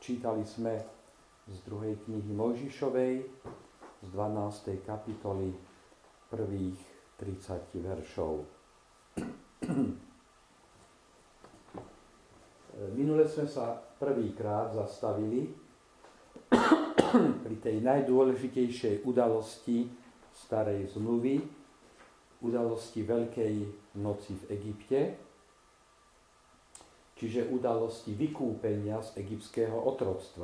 Čítali sme z 2. knihy Mojžišovej, z 12. kapitoly, prvých 30 veršov. Minule sme sa prvýkrát zastavili pri tej najdôležitejšej udalosti starej zmluvy, udalosti Veľkej noci v Egypte, čiže udalosti vykúpenia z egyptského otroctva.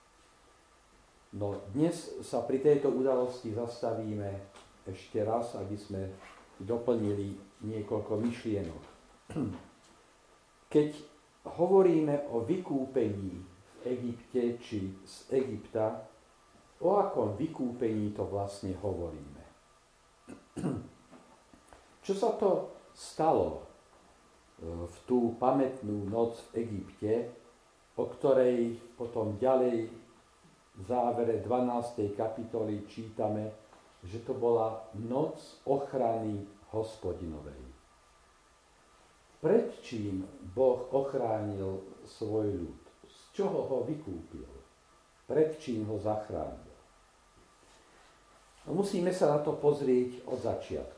No dnes sa pri tejto udalosti zastavíme ešte raz, aby sme doplnili niekoľko myšlienok. Keď hovoríme o vykúpení v Egypte či z Egypta, o akom vykúpení to vlastne hovoríme? Čo sa to stalo v tú pamätnú noc v Egypte, o ktorej potom ďalej v závere 12. kapitoly čítame, že to bola noc ochrany Hospodinovej. Pred čím Boh ochránil svoj ľud? Z čoho ho vykúpil? Pred čím ho zachránil? No, musíme sa na to pozrieť od začiatku.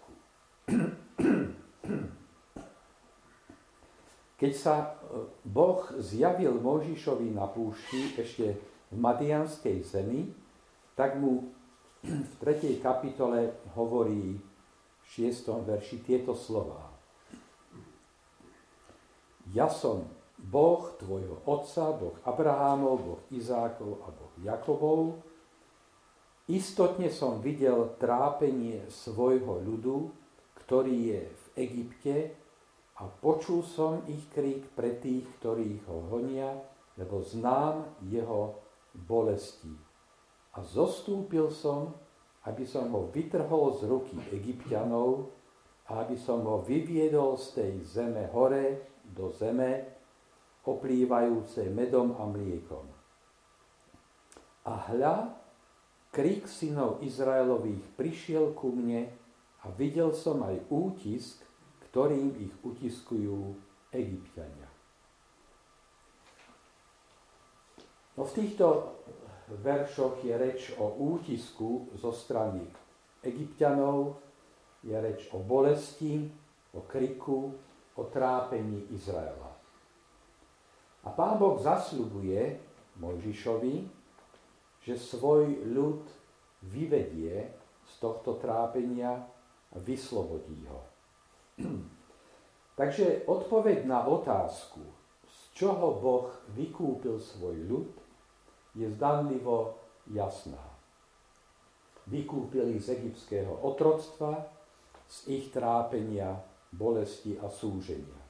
Keď sa Boh zjavil Mojžišovi na púšti ešte v Madianskej zemi, tak mu v 3. kapitole hovorí v 6. verši tieto slová. Ja som Boh tvojho otca, Boh Abrahámov, Boh Izákov a Boh Jakobov. Istotne som videl trápenie svojho ľudu, ktorý je v Egypte, a počul som ich krík pre tých, ktorí ho honia, lebo znám jeho bolesti. A zostúpil som, aby som ho vytrhol z ruky Egypťanov a aby som ho vyviedol z tej zeme hore do zeme, oplývajúcej medom a mliekom. A hľa, krík synov Izraelových prišiel ku mne a videl som aj útisk, ktorým ich utiskujú Egypťania. No v týchto veršoch je reč o útisku zo strany Egypťanov, je reč o bolesti, o kriku, o trápení Izraela. A Pán Boh zasľubuje Mojžišovi, že svoj ľud vyvedie z tohto trápenia a vyslobodí ho. Takže odpoveď na otázku, z čoho Boh vykúpil svoj ľud, je zdanlivo jasná. Vykúpil ich z egyptského otroctva, z ich trápenia, bolesti a súženia.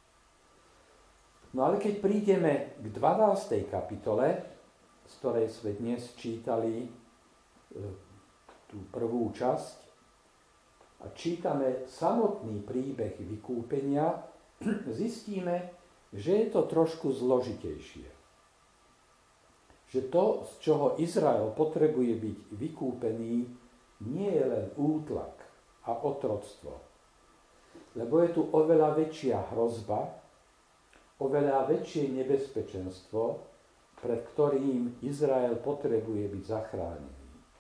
No ale keď prídeme k 12. kapitole, z ktorej sme dnes čítali tú prvú časť, a čítame samotný príbeh vykúpenia, zistíme, že je to trošku zložitejšie. Že to, z čoho Izrael potrebuje byť vykúpený, nie je len útlak a otroctvo. Lebo je tu oveľa väčšia hrozba, oveľa väčšie nebezpečenstvo, pred ktorým Izrael potrebuje byť zachránený.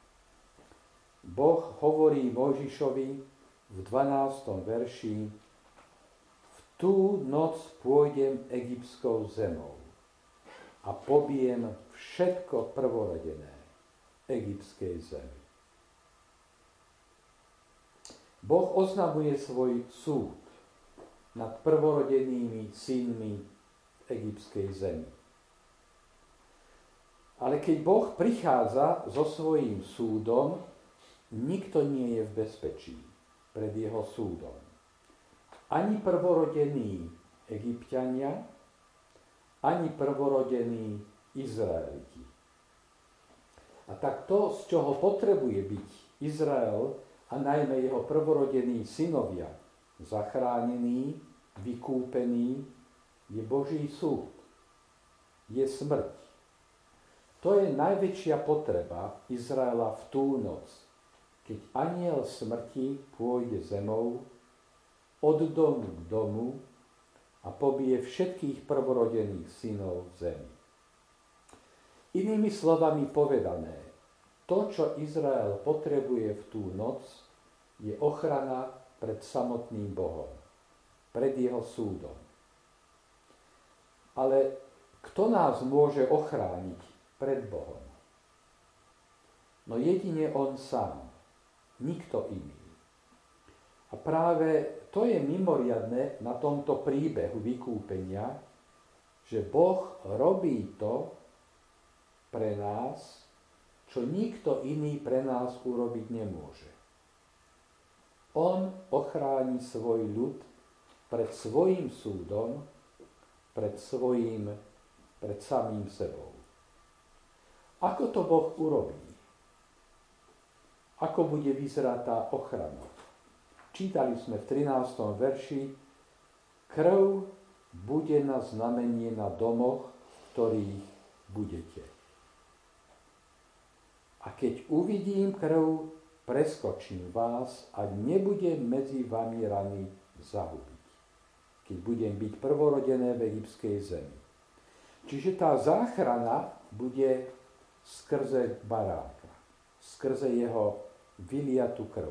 Boh hovorí Mojžišovi v 12. verši: v tú noc pôjdem egyptskou zemou a pobijem všetko prvorodené egyptskej zemi. Boh oznamuje svoj súd nad prvorodenými synmi v egyptskej zemi. Ale keď Boh prichádza so svojím súdom, nikto nie je v bezpečí pred jeho súdom. Ani prvorodení Egypťania, ani prvorodení Izraeliti. A tak to, z čoho potrebuje byť Izrael, a najmä jeho prvorodení synovia, zachránení, vykúpení, je Boží súd. Je smrť. To je najväčšia potreba Izraela v tú noc, keď anjel smrti pôjde zemou od domu k domu a pobije všetkých prvorodených synov v zemi. Inými slovami povedané, to, čo Izrael potrebuje v tú noc, je ochrana pred samotným Bohom, pred jeho súdom. Ale kto nás môže ochrániť pred Bohom? No jedine on sám, nikto iný. A práve to je mimoriadne na tomto príbehu vykúpenia, že Boh robí to pre nás, čo nikto iný pre nás urobiť nemôže. On ochráni svoj ľud pred svojím súdom, pred samým sebou. Ako to Boh urobí? Ako bude vyzerať tá ochrana? Čítali sme v 13. verši: krv bude na znamenie na domoch, v ktorých budete. A keď uvidím krv, preskočím vás a nebudem medzi vami rany zahubiť, keď budem byť prvorodené v egyptskej zemi. Čiže tá záchrana bude skrze baránka, skrze jeho vyliatú krv.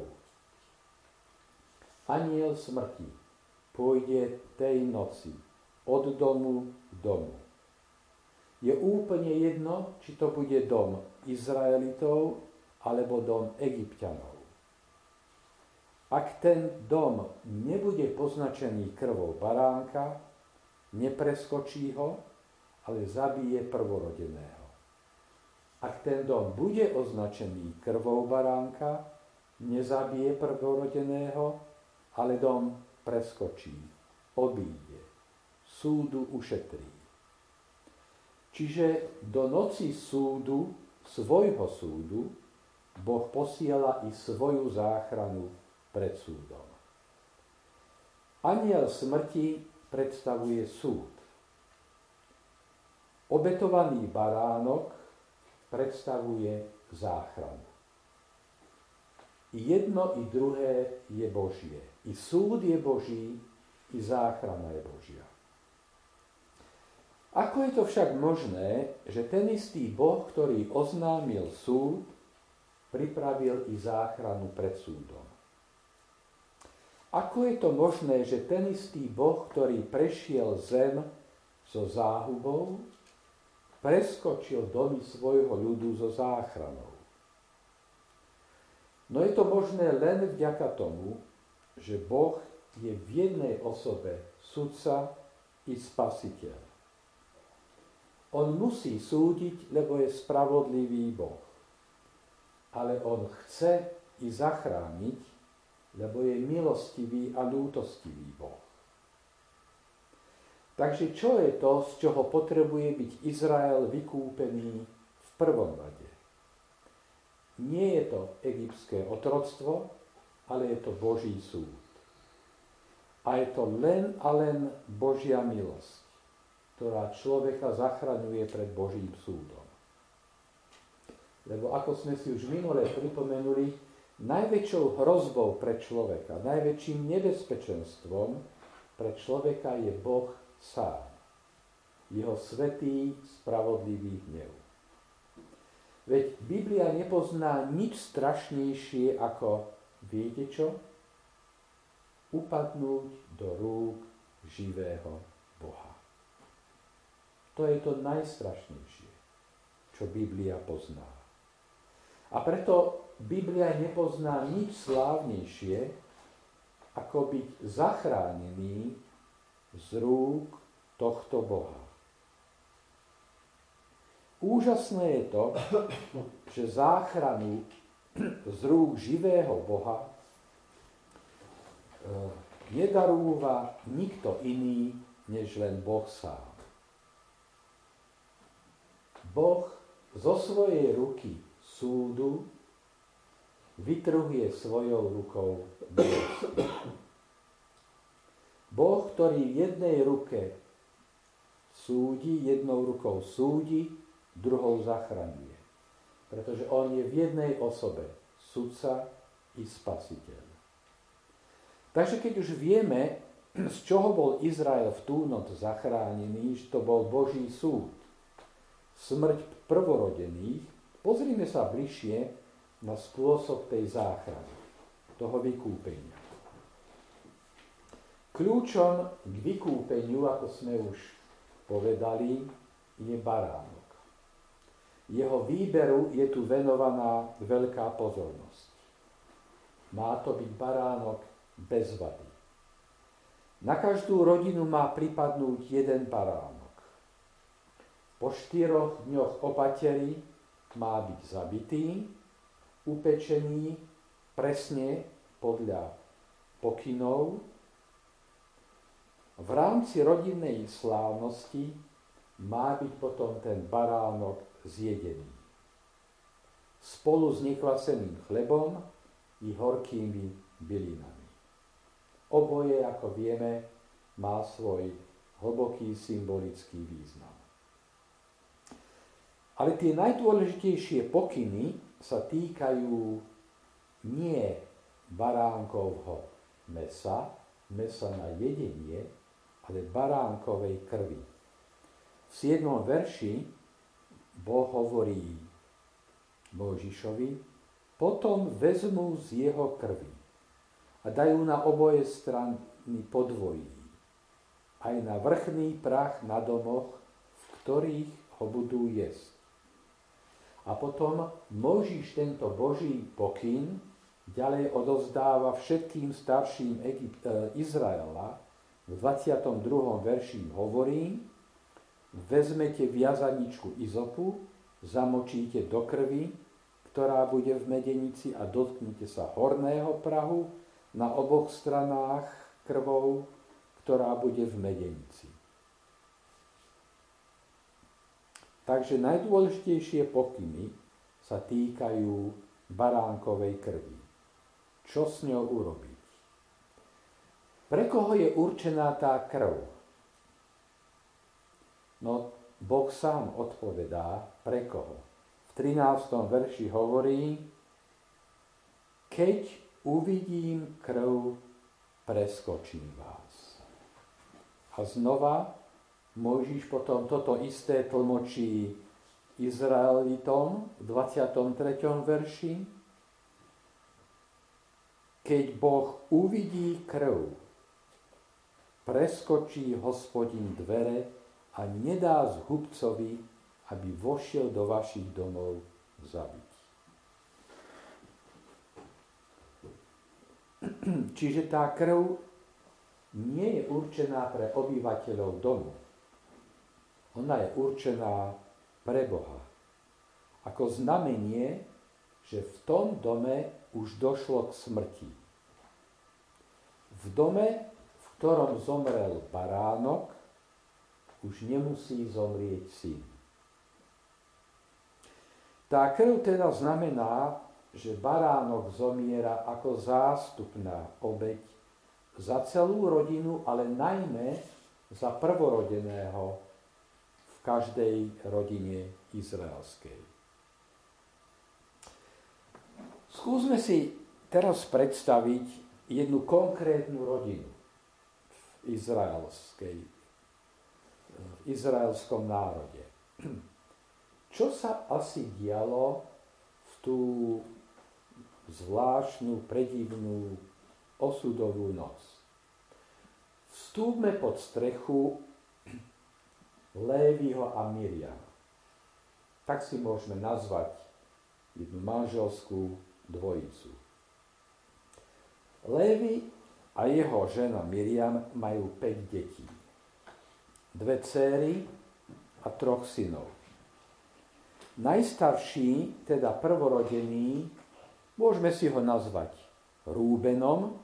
Anjel smrti pôjde tej noci od domu k domu. Je úplne jedno, či to bude dom Izraelitov alebo dom Egypťanov. Ak ten dom nebude poznačený krvou baránka, nepreskočí ho, ale zabije prvorodeného. Ak ten dom bude označený krvou baránka, nezabije prvorodeného, ale dom preskočí, obíde, súdu ušetrí. Čiže do noci súdu, svojho súdu, Boh posiela i svoju záchranu pred súdom. Anjel smrti predstavuje súd. Obetovaný baránok predstavuje záchranu. I jedno, i druhé je Božie. I súd je Boží, i záchrana je Božia. Ako je to však možné, že ten istý Boh, ktorý oznámil súd, pripravil i záchranu pred súdom? Ako je to možné, že ten istý Boh, ktorý prešiel zem so záhubou, preskočil domy svojho ľudu so záchranou? No je to možné len vďaka tomu, že Boh je v jednej osobe sudca i spasiteľ. On musí súdiť, lebo je spravodlivý Boh. Ale on chce i zachrániť, lebo je milostivý a ľútostivý Boh. Takže čo je to, z čoho potrebuje byť Izrael vykúpený v prvom rade? Nie je to egyptské otroctvo, ale je to Boží súd. A je to len a len Božia milosť, ktorá človeka zachraňuje pred Božím súdom. Lebo ako sme si už minule pripomenuli, najväčšou hrozbou pre človeka, najväčším nebezpečenstvom pre človeka je Boh sám. Jeho svätý, spravodlivý hnev. Veď Biblia nepozná nič strašnejšie ako, viete čo? Upadnúť do rúk živého Boha. To je to najstrašnejšie, čo Biblia pozná. A preto Biblia nepozná nič slávnejšie, ako byť zachránený z rúk tohto Boha. Úžasné je to, že záchranu z rúk živého Boha nedarúva nikto iný, než len Boh sám. Boh zo svojej ruky súdu vytrhuje svojou rukou milosť. Boh, ktorý v jednej ruke súdi, jednou rukou súdi, druhou zachraňuje. Pretože on je v jednej osobe sudca i spasiteľ. Takže keď už vieme, z čoho bol Izrael v tú noc zachránený, že to bol Boží súd, smrť prvorodených, pozrime sa bližšie na spôsob tej záchrany, toho vykúpenia. Kľúčom k vykúpeniu, ako sme už povedali, je baránok. Jeho výberu je tu venovaná veľká pozornosť. Má to byť baránok bez vady. Na každú rodinu má pripadnúť jeden baránok. Po 4 dňoch opateri má byť zabitý, upečený presne podľa pokynov. V rámci rodinnej slávnosti má byť potom ten baránok zjedený. Spolu s nekvaseným chlebom i horkými bylinami. Oboje, ako vieme, má svoj hlboký symbolický význam. Ale tie najdôležitejšie pokyny sa týkajú nie baránkovho mesa na jedenie, ale baránkovej krvi. V 7. verši Boh hovorí Mojžišovi: potom vezmú z jeho krvi a dajú na oboje strany podvojí, aj na vrchný prach na domoch, v ktorých ho budú jesť. A potom Mojžiš tento Boží pokyn ďalej odovzdáva všetkým starším Izraela. V 22. verši hovorí: vezmete viazaničku izopu, zamočíte do krvi, ktorá bude v medenici, a dotknite sa horného prahu na oboch stranách krvou, ktorá bude v medenici. Takže najdôležitejšie pokyny sa týkajú baránkovej krvi. Čo s ňou urobiť? Pre koho je určená tá krv? No, Boh sám odpovedá, pre koho. V 13. verši hovorí: keď uvidím krv, preskočím vás. A znova Mojžiš potom toto isté tlmočí Izraelitom v 23. verši: keď Boh uvidí krv, preskočí Hospodin dvere a nedá zhubcovi, aby vošiel do vašich domov zabiť. Čiže tá krv nie je určená pre obyvateľov domu. Ona je určená pre Boha. Ako znamenie, že v tom dome už došlo k smrti. V dome, v ktorom zomrel baránok, už nemusí zomrieť syn. Tá krv teda znamená, že baránok zomiera ako zástupná obeť za celú rodinu, ale najmä za prvorodeného v každej rodine izraelskej. Skúsme si teraz predstaviť jednu konkrétnu rodinu v izraelskom národe. Čo sa asi dialo v tú zvláštnu, predivnú, osudovú noc? Vstúpme pod strechu Léviho a Miriam. Tak si môžeme nazvať jednu manželskú dvojicu. Lévi a jeho žena Miriam majú 5 detí. 2 céry a 3 synov. Najstarší, teda prvorodený, môžeme si ho nazvať Rúbenom.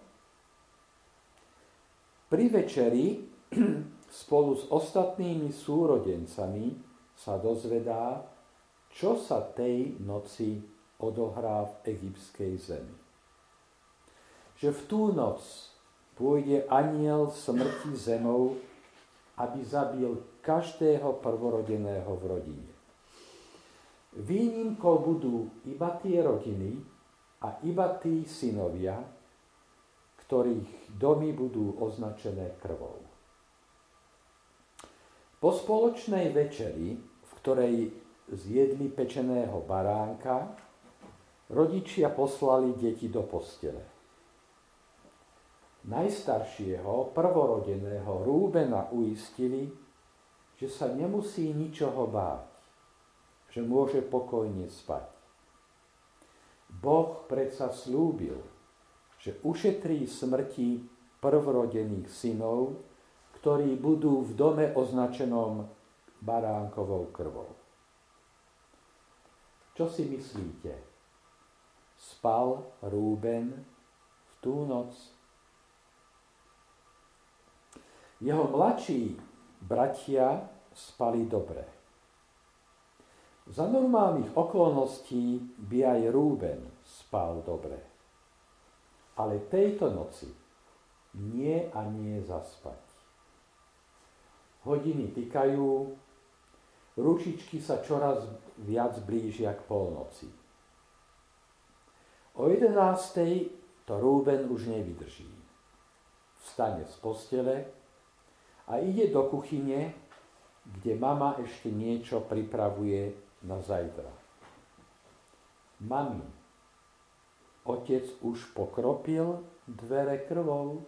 Pri večeri spolu s ostatnými súrodencami sa dozvedá, čo sa tej noci odohrá v egyptskej zemi. Že v tú noc pôjde anjel smrti zemou, aby zabil každého prvorodeného v rodine. Výnimkou budú iba tie rodiny a iba tí synovia, ktorých domy budú označené krvou. Po spoločnej večeri, v ktorej zjedli pečeného baránka, rodičia poslali deti do postele. Najstaršieho, prvorodeného Rúbena uistili, že sa nemusí ničoho báť, že môže pokojne spať. Boh predsa slúbil, že ušetrí smrti prvorodených synov, ktorí budú v dome označenom baránkovou krvou. Čo si myslíte? Spal Rúben v tú noc? Jeho mladší bratia spali dobre. Za normálnych okolností by aj Rúben spal dobre. Ale tejto noci nie a nie zaspať. Hodiny tikajú, ručičky sa čoraz viac blížia k polnoci. O 11:00 to Rúben už nevydrží. Vstane z postele a ide do kuchyne, kde mama ešte niečo pripravuje na zajtra. Mami, otec už pokropil dvere krvou?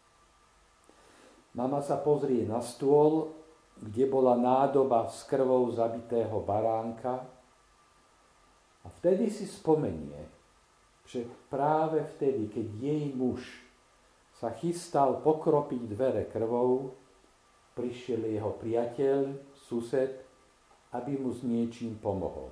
Mama sa pozrie na stôl, kde bola nádoba s krvou zabitého baránka a vtedy si spomenie, že práve vtedy, keď jej muž sa chystal pokropiť dvere krvou, prišiel jeho priateľ, sused, aby mu s niečím pomohol.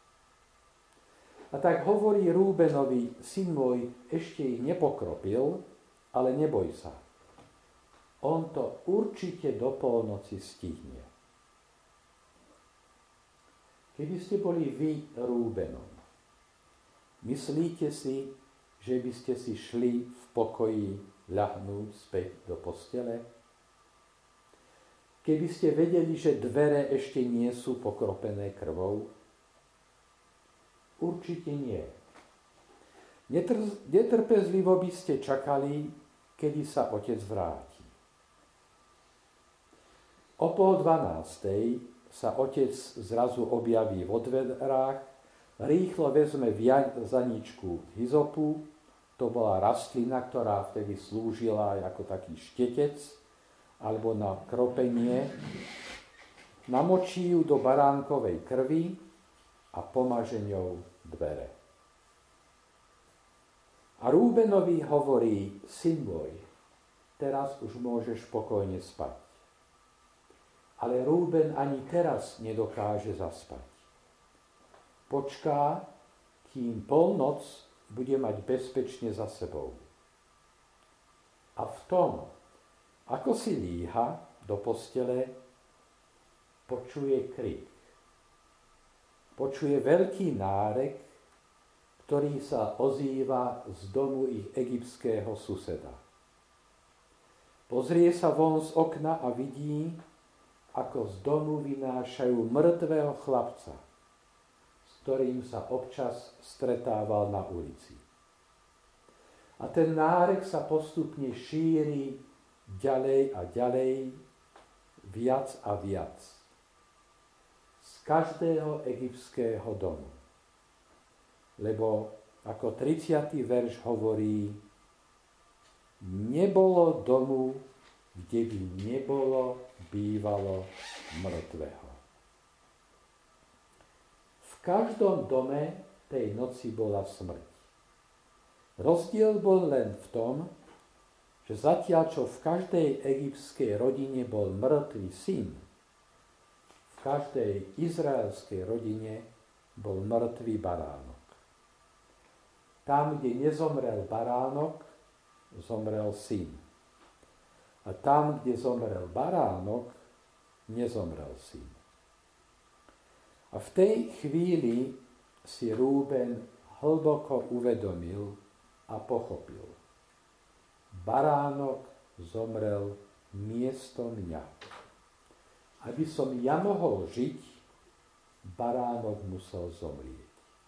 A tak hovorí Rúbenovi: syn môj ešte ich nepokropil, ale neboj sa. On to určite do polnoci stihne. Keby ste boli vy Rúbenom, myslíte si, že by ste si šli v pokoji ľahnúť späť do postele? Keby ste vedeli, že dvere ešte nie sú pokropené krvou? Určite nie. Netrpezlivo by ste čakali, kedy sa otec vráti. O 11:30 sa otec zrazu objaví vo dverách, rýchlo vezme viazaničku hyzopu, to bola rastlina, ktorá vtedy slúžila ako taký štetec, alebo na kropenie, namočí ju do baránkovej krvi a pomaže ňou dvere. A Rúbenovi hovorí: syn môj, teraz už môžeš pokojne spať. Ale Rúben ani teraz nedokáže zaspať. Počká, kým polnoc bude mať bezpečne za sebou. A v tom, ako si líha do postele, počuje krik. Počuje veľký nárek, ktorý sa ozýva z domu ich egyptského suseda. Pozrie sa von z okna a vidí, ako z domu vynášajú mŕtvého chlapca, s ktorým sa občas stretával na ulici. A ten nárek sa postupne šíri ďalej a ďalej, viac a viac. Z každého egyptského domu. Lebo ako 30. verš hovorí: nebolo domu, kde by bývalo mŕtvého. V každom dome tej noci bola smrť. Rozdiel bol len v tom, že zatiaľ čo v každej egyptskej rodine bol mŕtvý syn, v každej izraelskej rodine bol mŕtvý baránok. Tam, kde nezomrel baránok, zomrel syn. A tam, kde zomrel baránok, nezomrel syn. A v tej chvíli si Rúben hlboko uvedomil a pochopil: baránok zomrel miesto mňa. Aby som ja mohol žiť, baránok musel zomrieť.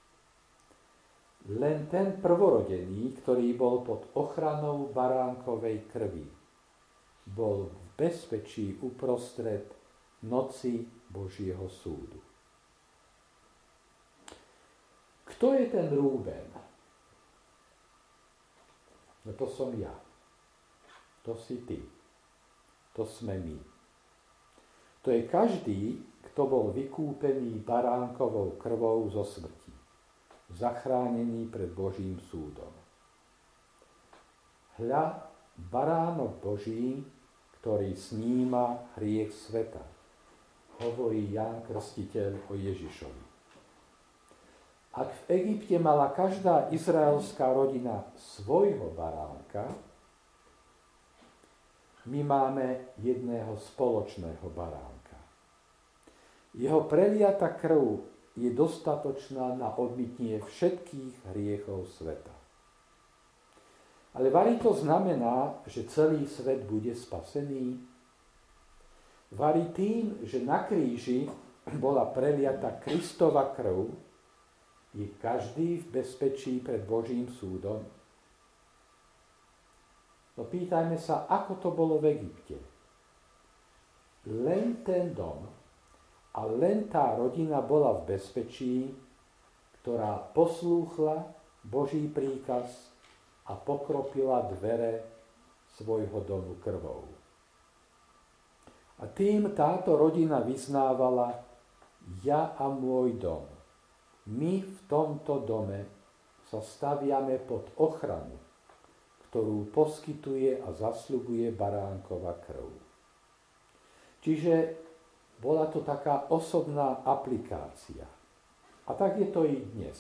Len ten prvorodený, ktorý bol pod ochranou baránkovej krvi, bol v bezpečí uprostred noci Božieho súdu. Kto je ten Rúben? No to som ja. To si ty. To sme my. To je každý, kto bol vykúpený baránkovou krvou zo smrti. Zachránený pred Božím súdom. Hľa, baránok Boží, ktorý sníma hriech sveta. Hovorí Ján Krstiteľ o Ježišovi. Ak v Egypte mala každá izraelská rodina svojho baránka, my máme jedného spoločného baránka. Jeho preliata krv je dostatočná na odmytie všetkých hriechov sveta. Ale vari to znamená, že celý svet bude spasený? Vari tým, že na kríži bola preliata Kristova krv, je každý v bezpečí pred Božím súdom? No pýtajme sa, ako to bolo v Egypte. Len ten dom a len tá rodina bola v bezpečí, ktorá poslúchla Boží príkaz a pokropila dvere svojho domu krvou. A tým táto rodina vyznávala: ja a môj dom. My v tomto dome sa staviame pod ochranu, ktorú poskytuje a zasľubuje baránkova krv. Čiže bola to taká osobná aplikácia. A tak je to i dnes.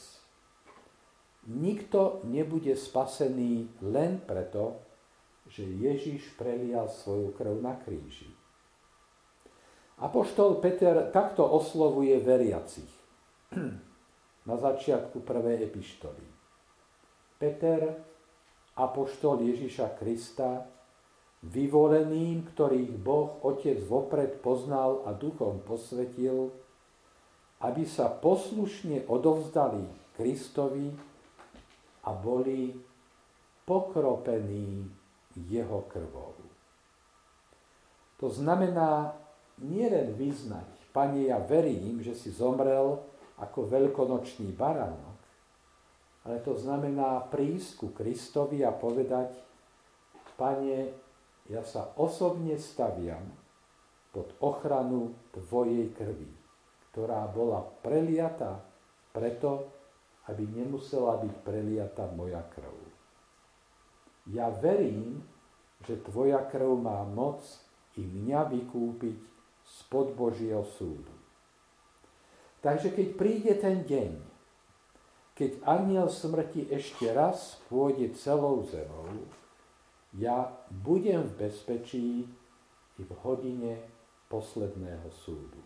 Nikto nebude spasený len preto, že Ježiš prelial svoju krv na kríži. Apoštol Peter takto oslovuje veriacich na začiatku prvej epištoly. Peter, apoštol Ježiša Krista, vyvoleným, ktorých Boh Otec vopred poznal a duchom posvetil, aby sa poslušne odovzdali Kristovi a boli pokropení jeho krvou. To znamená nielen vyznať: Pane, ja verím, že si zomrel ako veľkonočný baránok, ale to znamená prísť ku Kristovi a povedať: Pane, ja sa osobne staviam pod ochranu tvojej krvi, ktorá bola preliata preto, aby nemusela byť preliata moja krv. Ja verím, že tvoja krv má moc i mňa vykúpiť spod Božieho súdu. Takže keď príde ten deň, keď anjel smrti ešte raz pôjde celou zemou, ja budem v bezpečí i v hodine posledného súdu.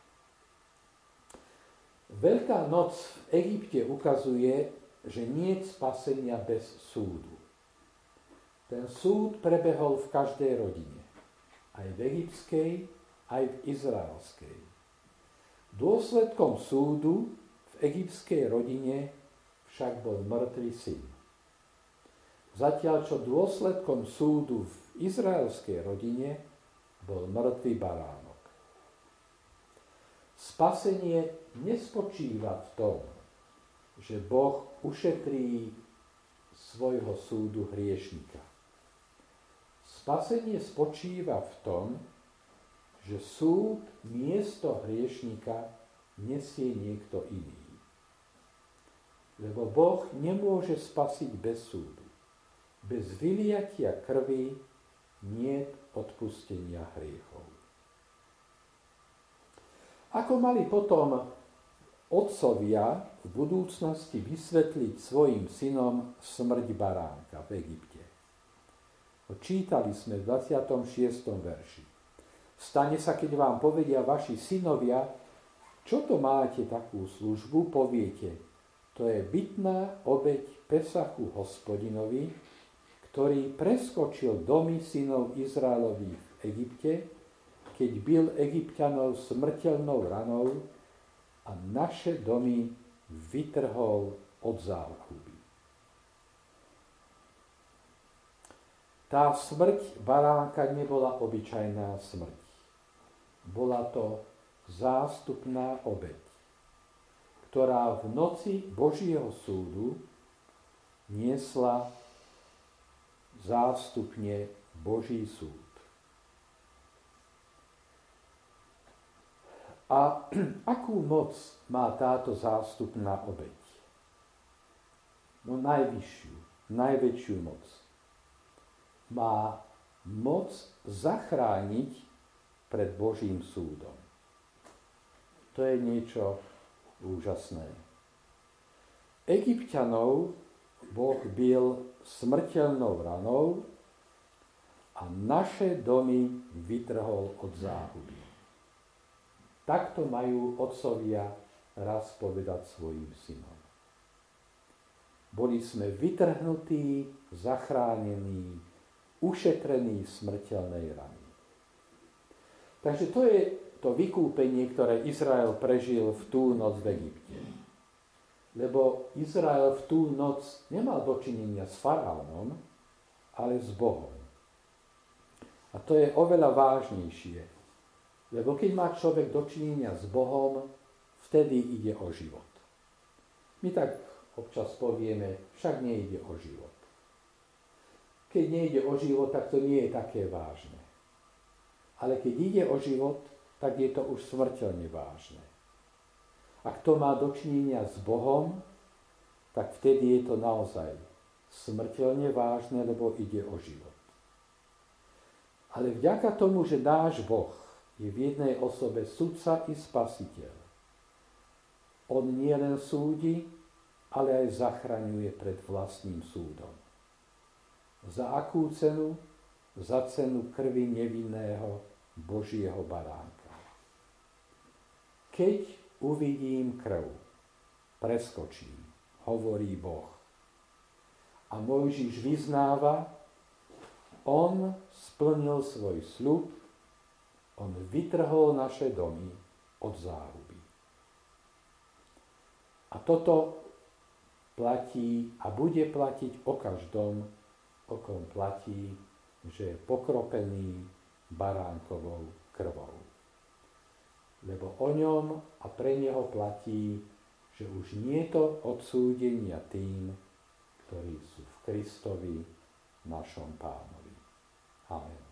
Veľká noc v Egypte ukazuje, že nie je spasenia bez súdu. Ten súd prebehol v každej rodine, aj v egyptskej, aj v izraelskej. Dôsledkom súdu v egyptskej rodine však bol mŕtvý syn. Zatiaľ čo dôsledkom súdu v izraelskej rodine bol mŕtvý baránok. Spasenie nespočíva v tom, že Boh ušetrí svojho súdu hriešnika. Spasenie spočíva v tom, že súd miesto hriešnika nesie niekto iný. Lebo Boh nemôže spasiť bez súdu. Bez vyliatia krvi niet odpustenia hriechov. Ako mali potom otcovia v budúcnosti vysvetliť svojim synom smrť baránka v Egypte? Čítali sme v 26. verši. Stane sa, keď vám povedia vaši synovia: čo to máte takú službu, poviete: to je bytná obeť Pesachu Hospodinovi, ktorý preskočil domy synov Izraelových v Egypte, keď bil Egypťanov smrteľnou ranou a naše domy vytrhol od záhuby. Tá smrť baránka nebola obyčajná smrť. Bola to zástupná obeť, ktorá v noci Božieho súdu niesla zástupne Boží súd. A akú moc má táto zástupná obeť? No najväčšiu moc. Má moc zachrániť pred Božím súdom. To je niečo úžasné. Egypťanov Boh bil smrteľnou ranou a naše domy vytrhol od záhuby. Takto majú otcovia raz povedať svojim synom. Boli sme vytrhnutí, zachránení, ušetrení smrteľnej rany. Takže to je to vykúpenie, ktoré Izrael prežil v tú noc v Egypte. Lebo Izrael v tú noc nemal dočinenia s faraónom, ale s Bohom. A to je oveľa vážnejšie. Lebo keď má človek dočinenia s Bohom, vtedy ide o život. My tak občas povieme, však nejde o život. Keď nejde o život, tak to nie je také vážne. Ale keď ide o život, tak je to už smrteľne vážne. Ak to má dočinenia s Bohom, tak vtedy je to naozaj smrteľne vážne, lebo ide o život. Ale vďaka tomu, že náš Boh je v jednej osobe sudca i spasiteľ, on nielen súdi, ale aj zachraňuje pred vlastným súdom. Za akú cenu? Za cenu krvi nevinného Božieho baránka. Keď uvidím krv, preskočím, hovorí Boh. A Mojžiš vyznáva, on splnil svoj sľub, on vytrhol naše domy od záhuby. A toto platí a bude platiť o každom, o kom platí, že je pokropený baránkovou krvou. Lebo o ňom a pre neho platí, že už nie je to odsúdenia tým, ktorí sú v Kristovi, našom Pánovi. Amen.